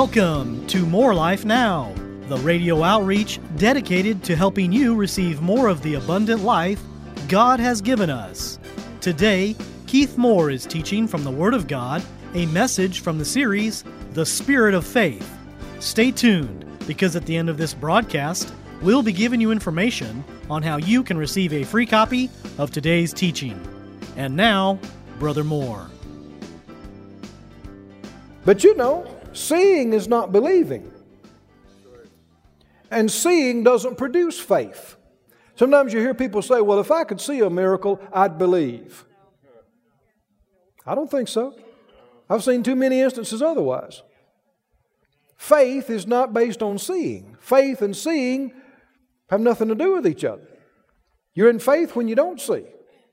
Welcome to More Life Now, the radio outreach dedicated to helping you receive more of the abundant life God has given us. Today, Keith Moore is teaching from the Word of God, a message from the series, The Spirit of Faith. Stay tuned, because at the end of this broadcast, we'll be giving you information on how you can receive a free copy of today's teaching. And now, Brother Moore. But you know, seeing is not believing. And seeing doesn't produce faith. Sometimes you hear people say, well, if I could see a miracle, I'd believe. I don't think so. I've seen too many instances otherwise. Faith is not based on seeing. Faith and seeing have nothing to do with each other. You're in faith when you don't see.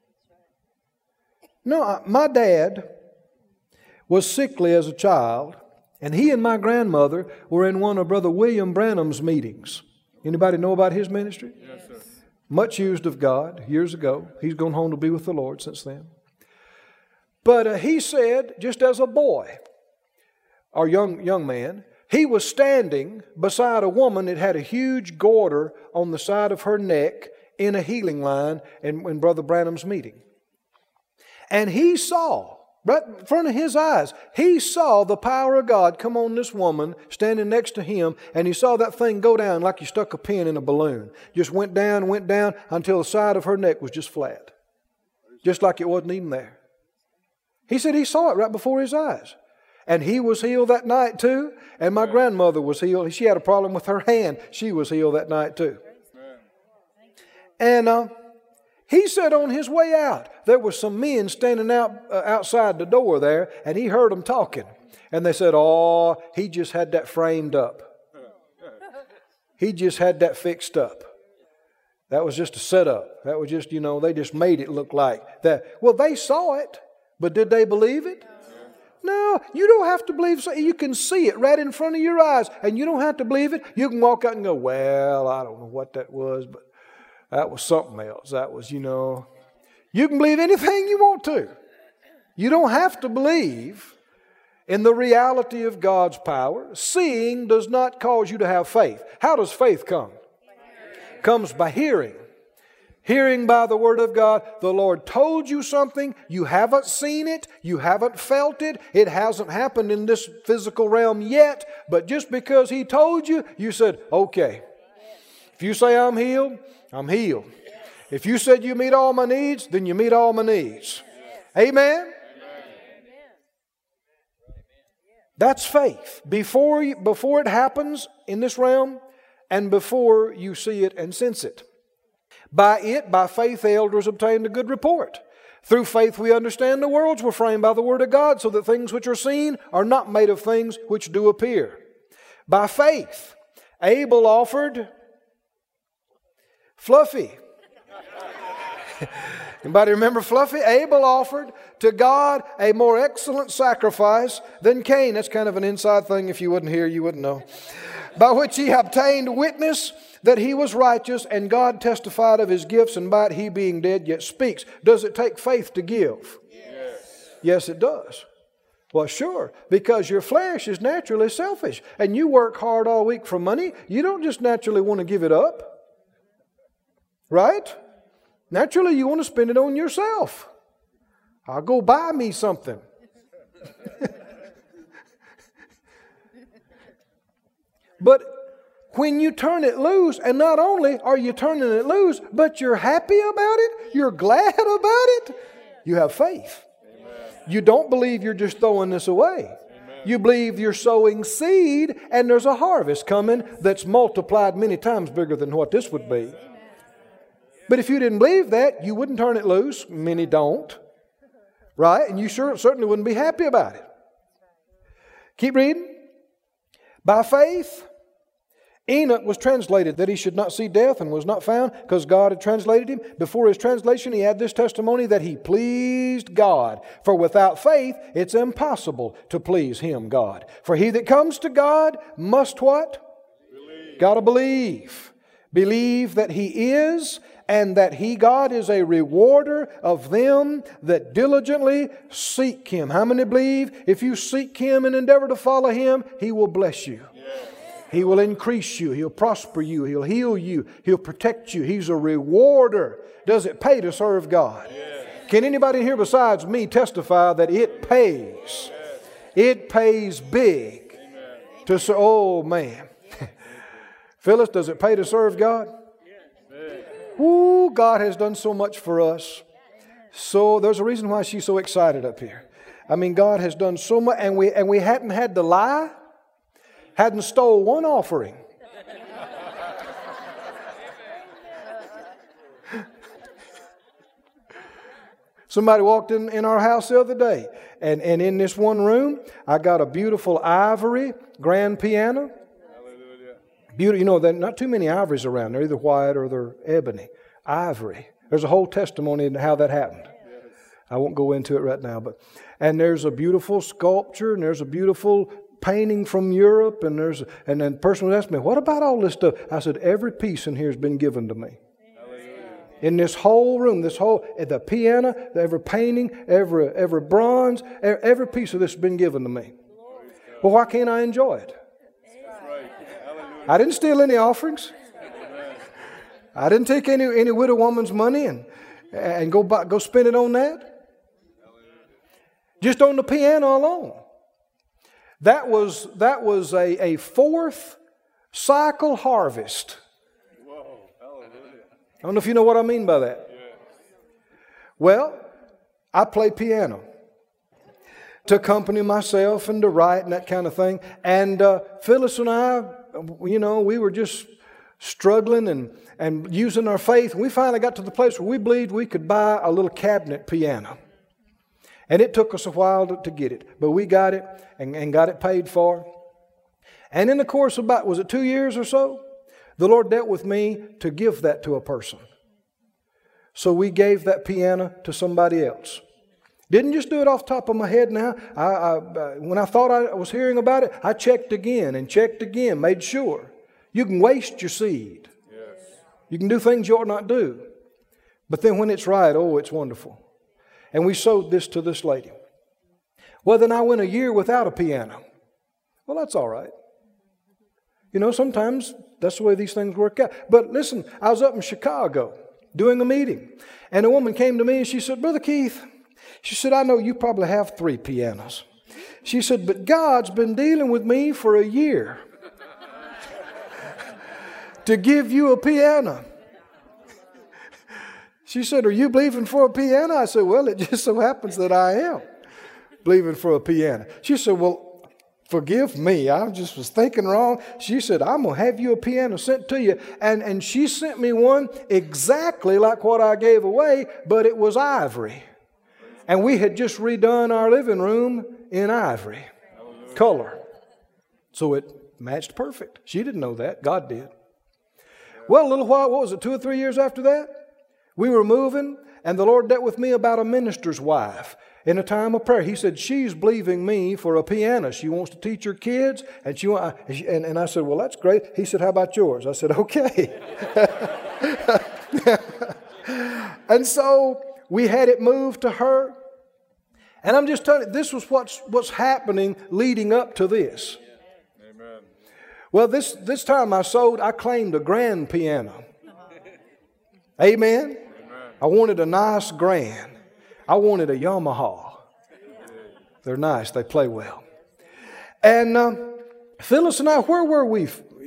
No, my dad was sickly as a child, and he and my grandmother were in one of Brother William Branham's meetings. Anybody know about his ministry? Yes, sir. Much used of God years ago. He's gone home to be with the Lord since then. But he said, just as a boy, or young man, he was standing beside a woman that had a huge goiter on the side of her neck in a healing line in Brother Branham's meeting. And he saw, right in front of his eyes, he saw the power of God come on this woman standing next to him, and he saw that thing go down like you stuck a pin in a balloon. Just went down until the side of her neck was just flat. Just like it wasn't even there. He said he saw it right before his eyes. And he was healed that night too, and my grandmother was healed. She had a problem with her hand. She was healed that night too. And he said on his way out, there were some men standing outside the door there, and he heard them talking. And they said, oh, he just had that framed up. He just had that fixed up. That was just a setup. That was just, they just made it look like that. Well, they saw it, but did they believe it? No, you don't have to believe. You can see it right in front of your eyes, and you don't have to believe it. You can walk out and go, well, I don't know what that was, but that was something else. That was, You can believe anything you want to. You don't have to believe in the reality of God's power. Seeing does not cause you to have faith. How does faith come? It comes by hearing. Hearing by the Word of God. The Lord told you something. You haven't seen it. You haven't felt it. It hasn't happened in this physical realm yet. But just because He told you, you said, okay. If you say I'm healed, I'm healed. If you said you meet all my needs, then you meet all my needs. Amen? That's faith. Before it happens in this realm, and before you see it and sense it. By faith, the elders obtained a good report. Through faith we understand the worlds were framed by the Word of God, so that things which are seen are not made of things which do appear. By faith, Abel offered Fluffy. Anybody remember Fluffy? Abel offered to God a more excellent sacrifice than Cain. That's kind of an inside thing. If you wasn't here, you wouldn't know. By which he obtained witness that he was righteous, and God testified of his gifts, and by it he being dead yet speaks. Does it take faith to give? Yes, it does. Well, sure, because your flesh is naturally selfish, and you work hard all week for money. You don't just naturally want to give it up. Right? Naturally, you want to spend it on yourself. I'll go buy me something. But when you turn it loose, and not only are you turning it loose, but you're happy about it, you're glad about it, you have faith. Amen. You don't believe you're just throwing this away. Amen. You believe you're sowing seed, and there's a harvest coming that's multiplied many times bigger than what this would be. But if you didn't believe that, you wouldn't turn it loose. Many don't. Right? And you certainly wouldn't be happy about it. Keep reading. By faith, Enoch was translated that he should not see death, and was not found because God had translated him. Before his translation, he had this testimony that he pleased God. For without faith, it's impossible to please Him, God. For he that comes to God must what? Got to believe. Believe that He is, and that He, God, is a rewarder of them that diligently seek Him. How many believe if you seek Him and endeavor to follow Him, He will bless you? He will increase you. He'll prosper you. He'll heal you. He'll protect you. He's a rewarder. Does it pay to serve God? Yes. Can anybody here besides me testify that it pays? Yes. It pays big. Amen. To serve. Oh, man. Phyllis, does it pay to serve God? Yes. Ooh, God has done so much for us. So there's a reason why she's so excited up here. I mean, God has done so much, and we hadn't had to lie. Hadn't stole one offering. Somebody walked in our house the other day, and in this one room, I got a beautiful ivory grand piano. Beautiful, you know, there are not too many ivories around. They're either white or they're ebony. Ivory. There's a whole testimony in how that happened. I won't go into it right now, and there's a beautiful sculpture, and there's a beautiful painting from Europe, and then the person would ask me, what about all this stuff? I said, every piece in here has been given to me. In this whole room, the piano, every painting, every bronze, every piece of this has been given to me. Well, why can't I enjoy it? I didn't steal any offerings. I didn't take any widow woman's money and go spend it on that. Just on the piano alone. That was a fourth cycle harvest. I don't know if you know what I mean by that. Well, I play piano to accompany myself and to write and that kind of thing. And Phyllis and I, you know, we were just struggling and using our faith. And we finally got to the place where we believed we could buy a little cabinet piano. And it took us a while to get it. But we got it and got it paid for. And in the course of was it 2 years or so? The Lord dealt with me to give that to a person. So we gave that piano to somebody else. Didn't just do it off the top of my head now. When I thought I was hearing about it, I checked again and checked again, made sure. You can waste your seed. Yes. You can do things you ought not do. But then when it's right, oh, it's wonderful. And we sold this to this lady. Well, then I went a year without a piano. Well, that's all right. You know, sometimes that's the way these things work out. But listen, I was up in Chicago doing a meeting. And a woman came to me and she said, Brother Keith, she said, I know you probably have 3 pianos. She said, but God's been dealing with me for a year to give you a piano. She said, are you believing for a piano? I said, well, it just so happens that I am believing for a piano. She said, well, forgive me. I just was thinking wrong. She said, I'm going to have you a piano sent to you. And she sent me one exactly like what I gave away, but it was ivory. And we had just redone our living room in ivory color. So it matched perfect. She didn't know that. God did. Well, a little while, what was it, 2 or 3 years after that? We were moving, and the Lord dealt with me about a minister's wife in a time of prayer. He said, she's believing me for a piano. She wants to teach her kids. And I said, well, that's great. He said, how about yours? I said, okay. And so we had it moved to her. And I'm just telling you, this was what's happening leading up to this. Amen. Well, this time I claimed a grand piano. Amen. I wanted a nice grand. I wanted a Yamaha. They're nice. They play well. And Phyllis and I, where were we?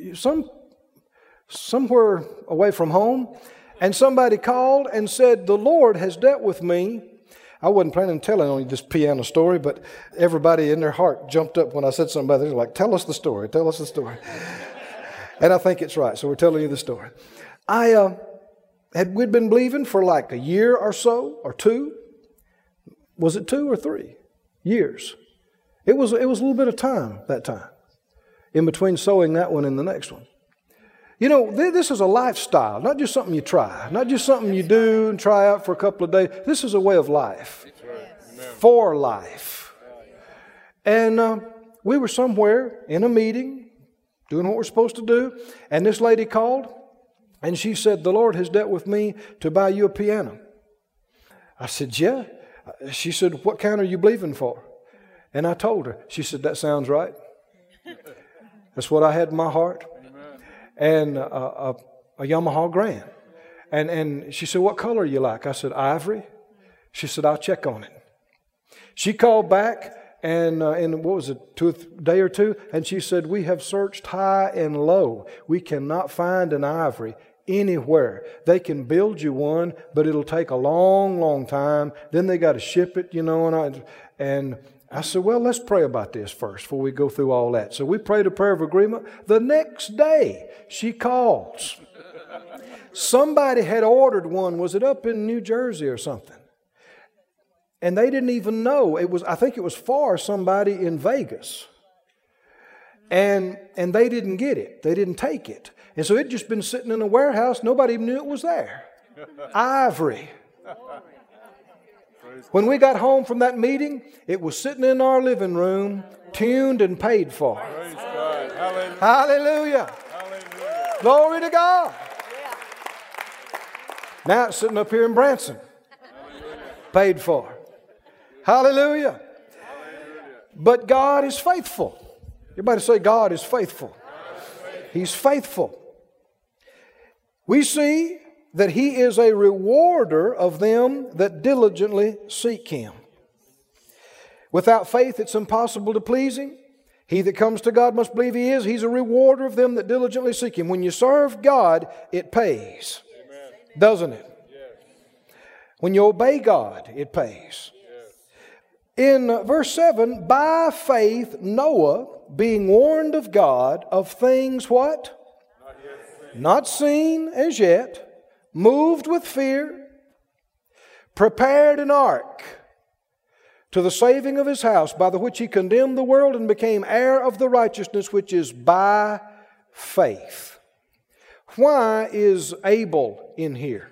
Somewhere away from home. And somebody called and said, the Lord has dealt with me. I wasn't planning on telling only this piano story, but everybody in their heart jumped up when I said something about it. They're like, tell us the story. Tell us the story. And I think it's right. So we're telling you the story. We'd been believing for like a year or so, or 2. Was it 2 or 3 years? It was a little bit of time that time, in between sowing that one and the next one. You know, this is a lifestyle, not just something you try, not just something you do and try out for a couple of days. This is a way of life, for life. And we were somewhere in a meeting, doing what we're supposed to do, and this lady called. And she said, the Lord has dealt with me to buy you a piano. I said, yeah. She said, what kind are you believing for? And I told her. She said, that sounds right. That's what I had in my heart. And a Yamaha Grand. And she said, what color you like? I said, ivory. She said, I'll check on it. She called back and in, what was it, a day or two? And she said, we have searched high and low. We cannot find an ivory anywhere. They can build you one, but it'll take a long, long time. Then they got to ship it, and I said, well, let's pray about this first before we go through all that. So we prayed a prayer of agreement. The next day, she calls. Somebody had ordered one. Was it up in New Jersey or something? And they didn't even know. I think it was for somebody in Vegas. And they didn't get it. They didn't take it. And so it just been sitting in a warehouse. Nobody even knew it was there. Ivory. When we got home from that meeting, it was sitting in our living room, tuned and paid for. Praise God. Hallelujah. Hallelujah. Hallelujah. Glory to God. Now it's sitting up here in Branson. Paid for. Hallelujah. But God is faithful. Everybody say, God is faithful. He's faithful. We see that He is a rewarder of them that diligently seek Him. Without faith, it's impossible to please Him. He that comes to God must believe He is. He's a rewarder of them that diligently seek Him. When you serve God, it pays. Amen. Doesn't it? Yes. When you obey God, it pays. Yes. In verse 7, by faith Noah, being warned of God of things what? Not seen as yet, moved with fear, prepared an ark to the saving of his house, by the which he condemned the world and became heir of the righteousness which is by faith. Why is Abel in here?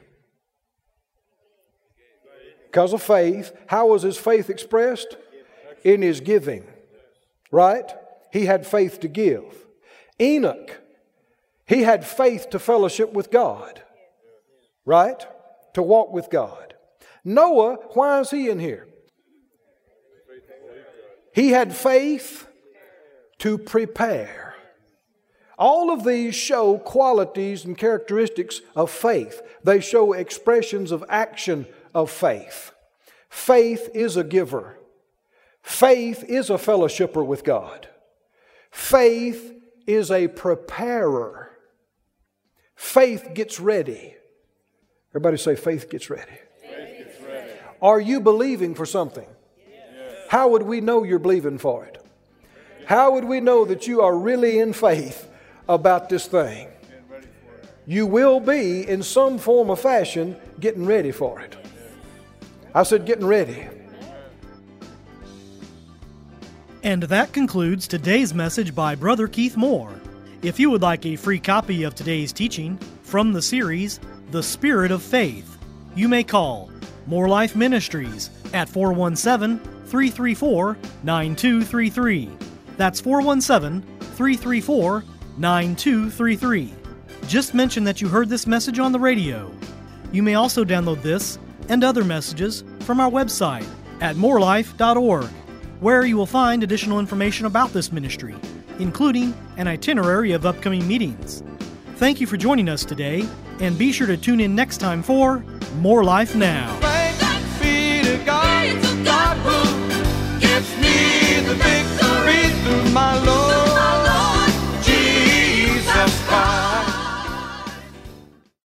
Because of faith. How was his faith expressed? In his giving. Right? He had faith to give. Enoch, he had faith to fellowship with God. Right? To walk with God. Noah, why is he in here? He had faith to prepare. All of these show qualities and characteristics of faith. They show expressions of action of faith. Faith is a giver. Faith is a fellowshipper with God. Faith is a preparer. Faith gets ready. Everybody say, faith gets ready. Faith gets ready. Are you believing for something? Yes. How would we know you're believing for it? How would we know that you are really in faith about this thing? You will be, in some form or fashion, getting ready for it. I said getting ready. And that concludes today's message by Brother Keith Moore. If you would like a free copy of today's teaching from the series, The Spirit of Faith, you may call More Life Ministries at 417-334-9233. That's 417-334-9233. Just mention that you heard this message on the radio. You may also download this and other messages from our website at morelife.org, where you will find additional information about this ministry, including an itinerary of upcoming meetings. Thank you for joining us today, and be sure to tune in next time for More Life Now.